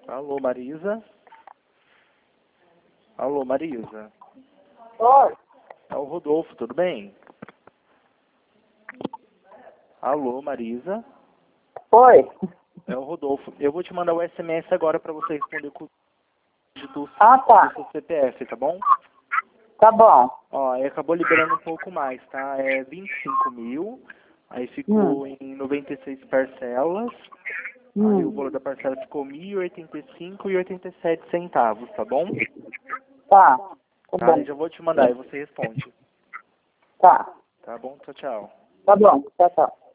Alô, Marisa? Alô, Marisa? Oi. É o Rodolfo, tudo bem? Alô, Marisa? Oi. É o Rodolfo. Eu vou te mandar o SMS agora para você responder com os dígitos Ah, tá. do seu CPF, tá bom? Tá bom. Ó, aí acabou liberando um pouco mais, tá? É 25 mil, aí ficou em 96 parcelas, aí o valor da parcela ficou 1.085,87 centavos, tá bom? Tá. Tá Tá, bom. eu já vou te mandar e você responde. Tá. Tá bom? Tchau, tchau. Tá bom. Tchau, tchau.